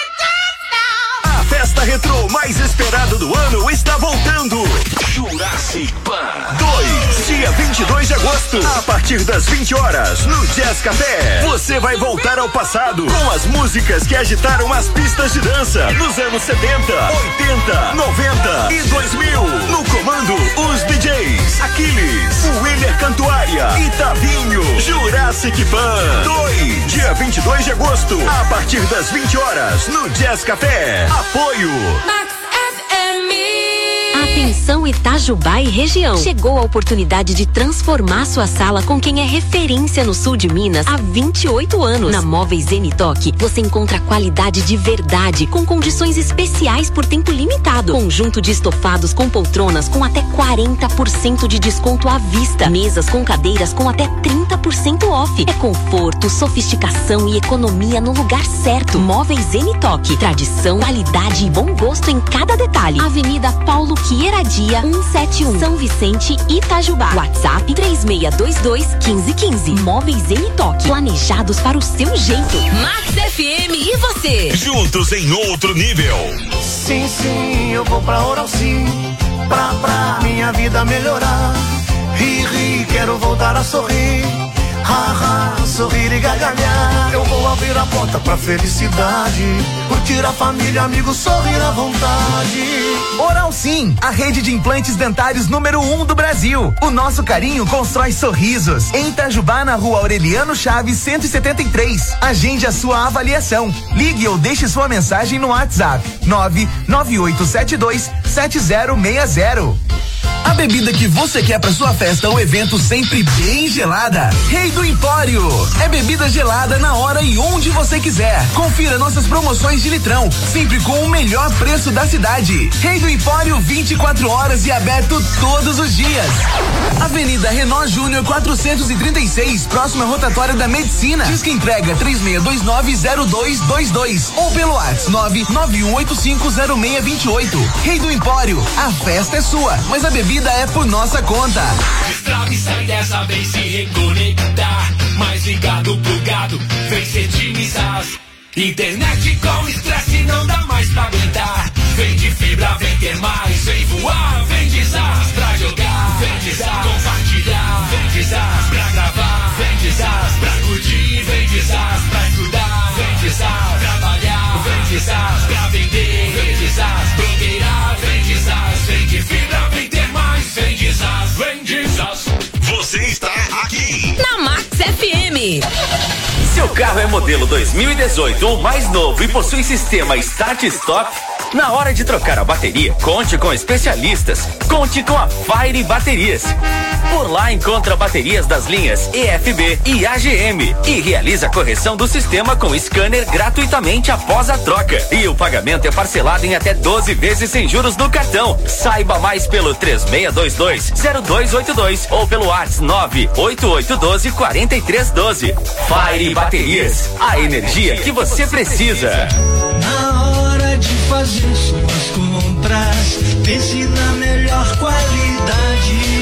A festa retrô mais esperada do ano está voltando. Jurassic Pan 2, dia 22 de agosto, a partir das 20 horas, no Jazz Café. Você vai voltar ao passado com as músicas que agitaram as pistas de dança nos anos 70, 80, 90 e 2000. No comando, os DJs Aquiles, William Cantuária e Tavinho. Jurassic Pan 2, dia 22 de agosto, a partir das 20 horas, no Jazz Café. Apoio Max FM. Atenção Itajubá e região. Chegou a oportunidade de transformar sua sala com quem é referência no sul de Minas há 28 anos. Na Móveis Zenitoc, você encontra qualidade de verdade, com condições especiais por tempo limitado. Conjunto de estofados com poltronas com até 40% de desconto à vista. Mesas com cadeiras com até 30% off. É conforto, sofisticação e economia no lugar certo. Móveis Zenitoc. Tradição, qualidade e bom gosto em cada detalhe. Avenida Paulo Queiradia, 171, São Vicente, Itajubá. WhatsApp 3622-1515. Móveis Zenitoc, planejados para o seu jeito. Max FM e você? Juntos em outro nível. Sim, sim, eu vou pra Oral Sim, pra minha vida melhorar. Ri, quero voltar a sorrir. Sorrir e gargalhar. Eu vou abrir a porta pra felicidade, curtir a família, amigos, sorrir à vontade. Oral Sim, a rede de implantes dentários número 1 do Brasil. O nosso carinho constrói sorrisos. Em Itajubá, na rua Aureliano Chaves, 173. Agende a sua avaliação. Ligue ou deixe sua mensagem no WhatsApp 998727060. A bebida que você quer para sua festa ou evento sempre bem gelada. Rei do Empório. É bebida gelada na hora e onde você quiser. Confira nossas promoções de litrão, sempre com o melhor preço da cidade. Rei do Empório, 24 horas e aberto todos os dias. Avenida Renault Júnior 436, próxima rotatória da Medicina. Disque entrega 36290222 ou pelo WhatsApp 991850628. Rei do Empório, a festa é sua, mas a bebida é por nossa conta. Destrave e sai dessa vez se reconectar. Mais ligado, plugado, vem ser Jimmy Sass. Internet com estresse não dá mais pra aguentar. Vem de fibra, vem ter mais. Vem voar, vem de Zaz pra jogar. Vem de Zaz, compartilhar. Vem de Zaz pra gravar. Vem de Zaz pra curtir. Vem de Zaz pra estudar. Vem de Zaz trabalhar. Vem de Zaz pra vender. Vem de Zaz blogueirar. Vem de Zaz, vem de fibra, vem ter mais. Vem de Zaz, vem de Zaz. Você está aqui na Max FM. Seu carro é modelo 2018 ou mais novo e possui sistema Start Stop? Na hora de trocar a bateria, conte com especialistas. Conte com a Fire Baterias. Por lá encontra baterias das linhas EFB e AGM e realiza a correção do sistema com scanner gratuitamente após a troca. E o pagamento é parcelado em até 12 vezes sem juros no cartão. Saiba mais pelo 3622-0282 ou pelo WhatsApp 98812-4312. Fire Baterias, a energia que você precisa. Na hora de fazer suas compras, pense na melhor qualidade.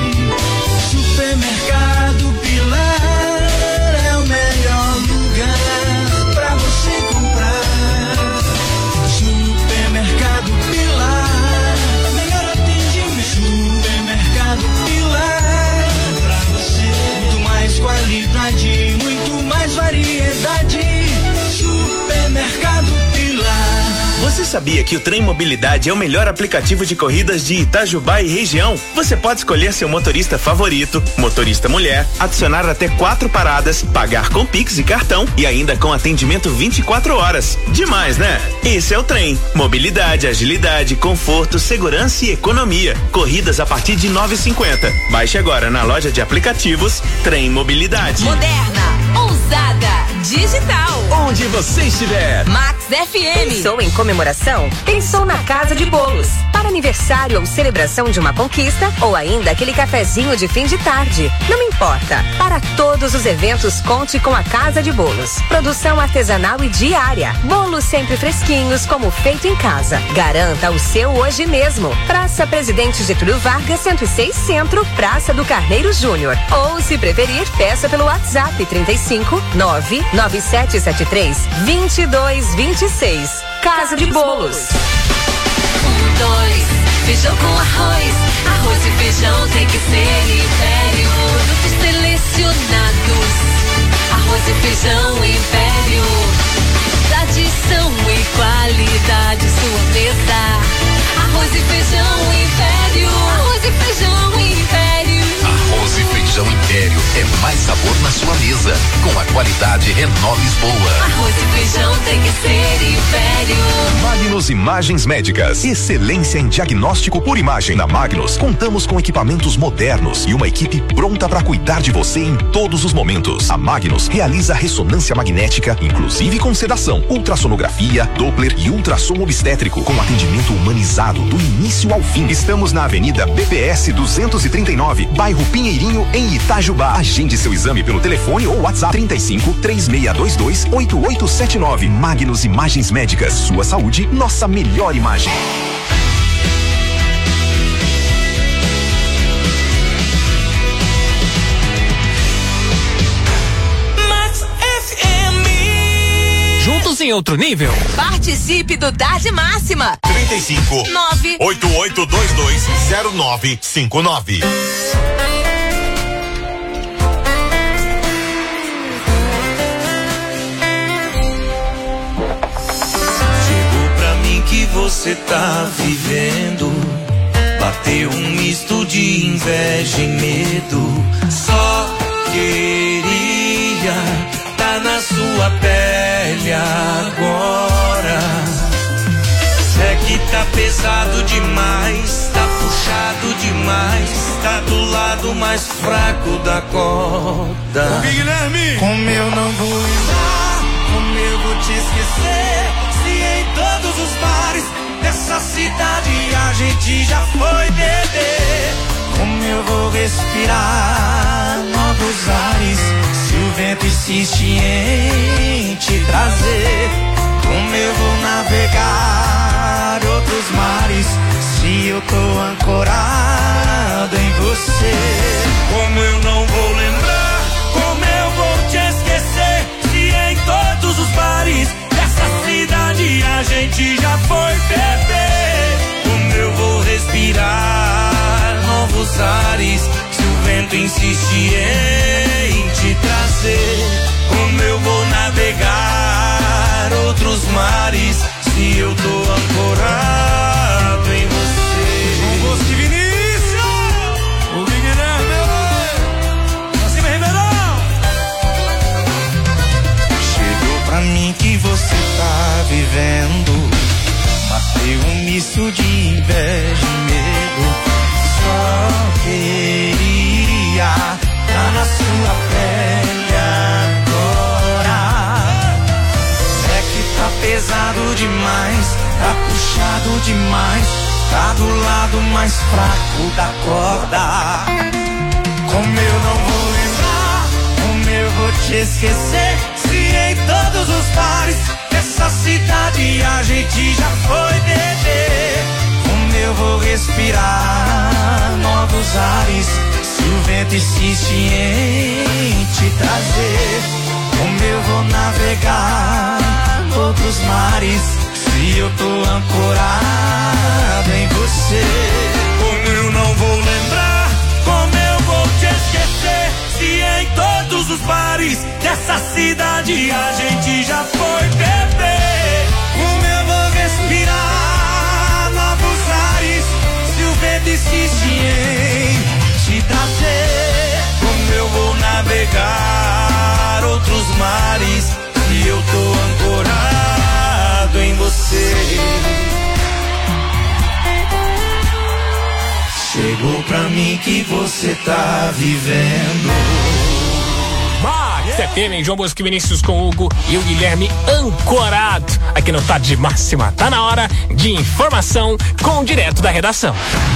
Supermercado Pilar é o melhor lugar pra você comprar. Supermercado Pilar, melhor atendimento. Supermercado Pilar, pra você muito mais qualidade, muito mais variedade. Supermercado Pilar. Você sabia que o Trem Mobilidade é o melhor aplicativo de corridas de Itajubá e região? Você pode escolher seu motorista favorito, motorista mulher, adicionar até 4 paradas, pagar com Pix e cartão e ainda com atendimento 24 horas. Demais, né? Esse é o Trem. Mobilidade, agilidade, conforto, segurança e economia. Corridas a partir de 9,50. Baixe agora na loja de aplicativos Trem Mobilidade. Moderna, ousada, digital. Onde você estiver. Max FM. Pensou em comemoração? Pensou na Casa de Bolos. Para aniversário ou celebração de uma conquista, ou ainda aquele cafezinho de fim de tarde. Não importa. Para todos os eventos, conte com a Casa de Bolos. Produção artesanal e diária. Bolos sempre fresquinhos, como feito em casa. Garanta o seu hoje mesmo. Praça Presidente Getúlio Vargas, 106 Centro, Praça do Carneiro Júnior. Ou, se preferir, peça pelo WhatsApp 35 99773 2226. Casa de Bolos. 1, 2, feijão com arroz. Arroz e feijão tem que ser Império. Produtos selecionados. Arroz e feijão Império. Tradição e qualidade, sua mesa. Arroz e feijão Império. Arroz e feijão Império. Arroz e feijão Império é mais sabor na sua mesa, com a qualidade Renault Lisboa. Arroz e feijão tem que ser Império. Magnus Imagens Médicas, excelência em diagnóstico por imagem. Na Magnus, contamos com equipamentos modernos e uma equipe pronta para cuidar de você em todos os momentos. A Magnus realiza ressonância magnética, inclusive com sedação, ultrassonografia, Doppler e ultrassom obstétrico, com atendimento humanizado do início ao fim. Estamos na Avenida BPS 239, bairro Pinheirinho, em Itajubá. Agende seu exame pelo telefone ou WhatsApp 35 3622 8879. Magnus Imagens Médicas, sua saúde, nossa melhor imagem. Max FM. Juntos em outro nível. Participe do Tarde Máxima. 35 88220959. Que você tá vivendo, bateu um misto de inveja e medo. Só queria tá na sua pele agora. É que tá pesado demais, tá puxado demais, tá do lado mais fraco da corda. Guilherme! Como eu não vou lembrar, como eu vou te esquecer, se em todos os bares dessa cidade a gente já foi beber. Como eu vou respirar novos ares se o vento insiste em te trazer? Como eu vou navegar outros mares se eu tô ancorado em você? Como eu não vou lembrar, como eu vou te esquecer se em todos os bares gente já foi beber. Como eu vou respirar novos ares se o vento insiste em te trazer? Como eu vou navegar outros mares se eu tô ancorado em você? João Bosco e Vinícius, o Guilherme, assim vem Ribeirão. Chegou pra mim que você tá vivendo, matei um misto de inveja e medo. Só queria tá na sua pele agora. É que tá pesado demais, tá puxado demais, tá do lado mais fraco da corda. Como eu não vou lembrar, como eu vou te esquecer, se em todos os bares dessa cidade a gente já foi beber. Como eu vou respirar novos ares se o vento insiste em te trazer? Como eu vou navegar outros mares se eu tô ancorado em você? Como eu não vou lembrar, como eu vou te esquecer, se em todos os bares dessa cidade a gente já foi beber? Como eu vou respirar novos ares se o vento insiste em te trazer? Como eu vou navegar outros mares se eu tô ancorado em você? Chegou pra mim que você tá vivendo. Max FM, João Bosco e Vinícius com o Hugo e o Guilherme ancorado aqui no Tarde Máxima. Tá na hora de informação com o direto da redação.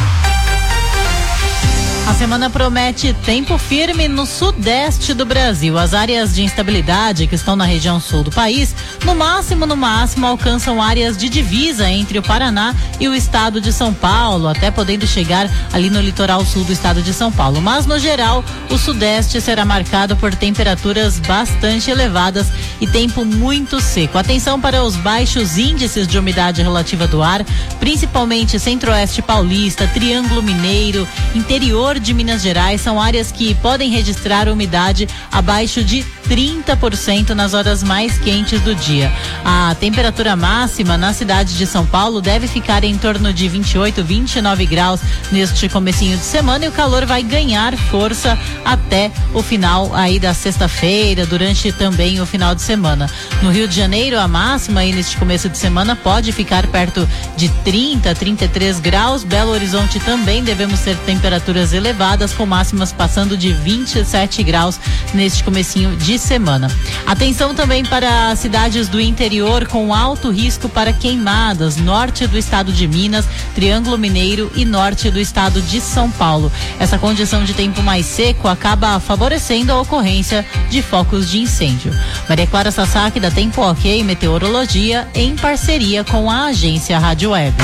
A semana promete tempo firme no sudeste do Brasil. As áreas de instabilidade que estão na região sul do país, no máximo, alcançam áreas de divisa entre o Paraná e o estado de São Paulo, até podendo chegar ali no litoral sul do estado de São Paulo. Mas, no geral, o sudeste será marcado por temperaturas bastante elevadas e tempo muito seco. Atenção para os baixos índices de umidade relativa do ar, principalmente centro-oeste paulista, Triângulo Mineiro, interior de Minas Gerais, são áreas que podem registrar umidade abaixo de 30% nas horas mais quentes do dia. A temperatura máxima na cidade de São Paulo deve ficar em torno de 28, 29 graus neste comecinho de semana, e o calor vai ganhar força até o final aí da sexta-feira, durante também o final de semana. No Rio de Janeiro, a máxima aí neste começo de semana pode ficar perto de 30, 33 graus. Belo Horizonte também devemos ter temperaturas elevadas, com máximas passando de 27 graus neste comecinho de semana. Atenção também para cidades do interior com alto risco para queimadas, norte do estado de Minas, Triângulo Mineiro e norte do estado de São Paulo. Essa condição de tempo mais seco acaba favorecendo a ocorrência de focos de incêndio. Maria Clara Sasaki da Tempo Ok Meteorologia, em parceria com a agência Rádio Web.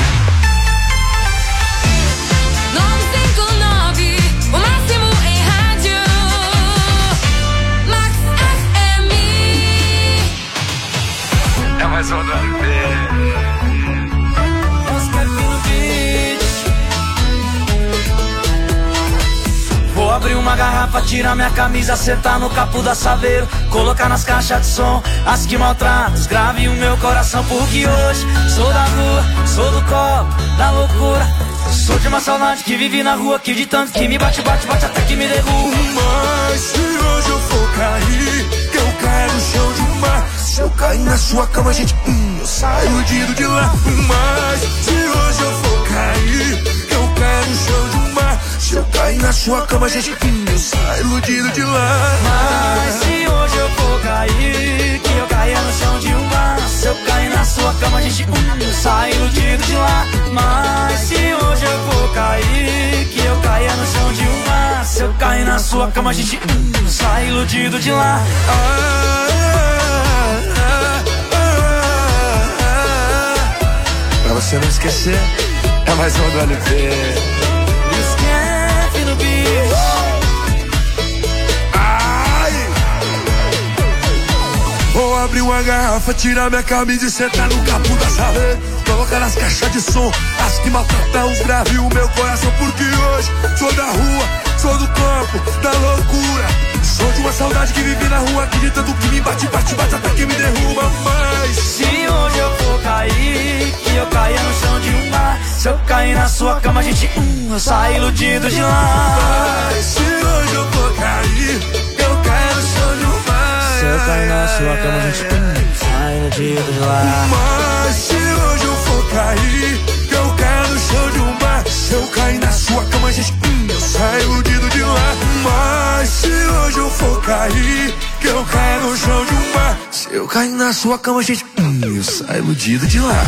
Mais um do Vou abrir uma garrafa, tirar minha camisa, acertar no capo da Saveiro, colocar nas caixas de som as que maltratam, grave o meu coração, porque hoje sou da rua, sou do copo, da loucura. Sou de uma saudade que vive na rua, que de tanto que me bate até que me derruba. Mas se hoje eu for cair, que eu caio no chão de mar. Se eu cair na sua cama, gente, eu saio iludido de lá. Mas se hoje eu for cair, que eu caio no chão de mar. Se eu cair na sua cama, gente, eu saio iludido de lá. Mas se hoje eu for cair, que eu caia no chão de mar. Se eu cair na sua cama, gente, eu saio iludido de lá. Mas se hoje eu for cair, que eu caia no chão de mar. Se eu cair na sua cama, gente, eu saio iludido de lá. Pra você não esquecer, é mais um do LP. Esquece no bicho. Vou abrir uma uma garrafa, tira minha camisa e senta no capô da chave. Coloca nas caixas de som, as que maltratam os graves o meu coração. Porque hoje sou da rua, sou do campo, da loucura. Sou de uma saudade que vive na rua, acreditando que me bate até que me derruba. Mas se hoje eu for cair, que eu caia no chão de um bar. Se eu cair na sua cama, gente, eu saio iludido de lá. Mas se hoje eu for cair, que eu caia no chão de um bar. Se eu cair na sua cama, gente, saio iludido de lá. Mas se hoje eu for cair, que eu caia no chão de um bar. Se eu cair na sua cama, gente, eu saio iludido de lá. Mas se hoje eu for cair, que eu caia no chão de um bar. Se eu cair na sua cama, gente, eu saio iludido de lá.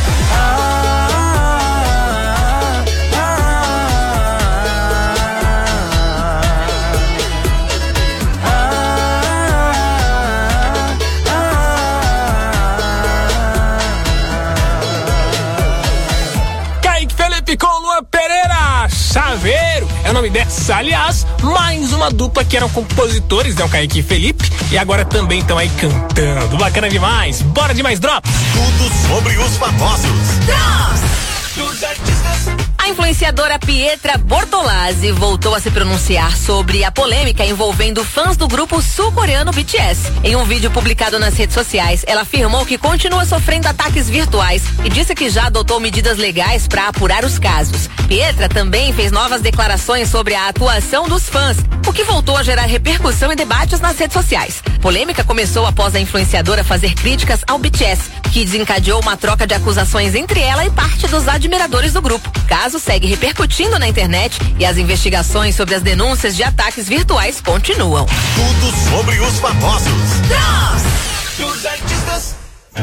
Chaveiro é o nome dessa, aliás, mais uma dupla que eram compositores, né? O Kaique e Felipe, e agora também estão aí cantando. Bacana demais. Bora de mais drops. Tudo sobre os famosos. Dos artistas. A influenciadora Pietra Bortolazzi voltou a se pronunciar sobre a polêmica envolvendo fãs do grupo sul-coreano BTS. Em um vídeo publicado nas redes sociais, ela afirmou que continua sofrendo ataques virtuais e disse que já adotou medidas legais para apurar os casos. Pietra também fez novas declarações sobre a atuação dos fãs, o que voltou a gerar repercussão e debates nas redes sociais. Polêmica começou após a influenciadora fazer críticas ao BTS, que desencadeou uma troca de acusações entre ela e parte dos admiradores do grupo. O caso segue repercutindo na internet e as investigações sobre as denúncias de ataques virtuais continuam. Tudo sobre os famosos. Dos artistas.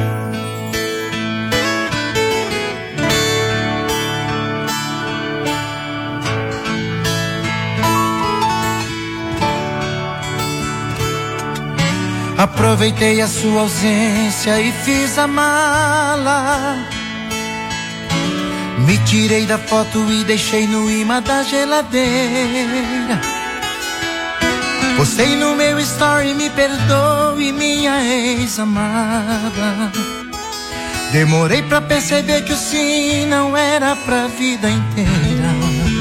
Aproveitei a sua ausência e fiz a mala. Me tirei da foto e deixei no imã da geladeira. Postei no meu story, me perdoe, minha ex-amada. Demorei pra perceber que o sim não era pra vida inteira.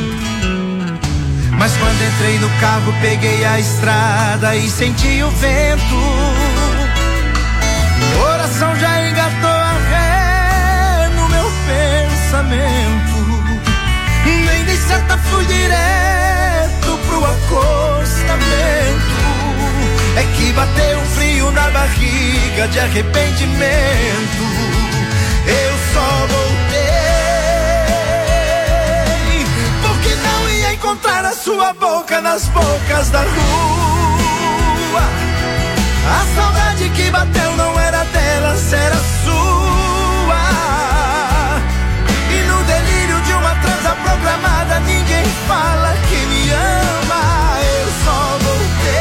Mas quando entrei no carro, peguei a estrada e senti o vento. O coração já engatou a ré no meu pensamento. Nem dei seta, fui direto pro acostamento. É que bateu um frio na barriga de arrependimento. Eu só voltei encontrar a sua boca nas bocas da rua. A saudade que bateu não era dela, era sua. E no delírio de uma transa programada, ninguém fala que me ama. Eu só voltei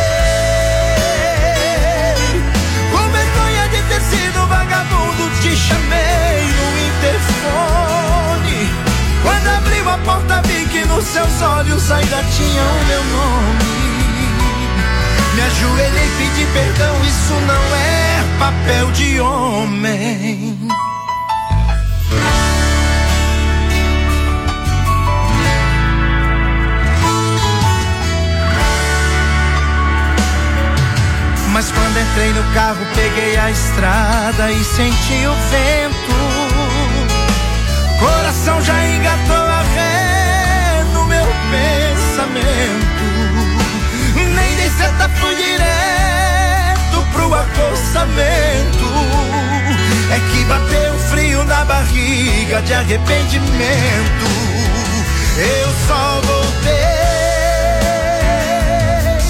com vergonha de ter sido vagabundo. Te chamei no interfone. Quando abriu a porta, vi que nos seus olhos ainda tinha o meu nome. Me ajoelhei, pedi perdão, isso não é papel de homem. Mas quando entrei no carro, peguei a estrada e senti o vento. Coração já engatou a ré no meu pensamento. Nem dei seta, fui direto pro acostamento. É que bateu frio na barriga de arrependimento. Eu só voltei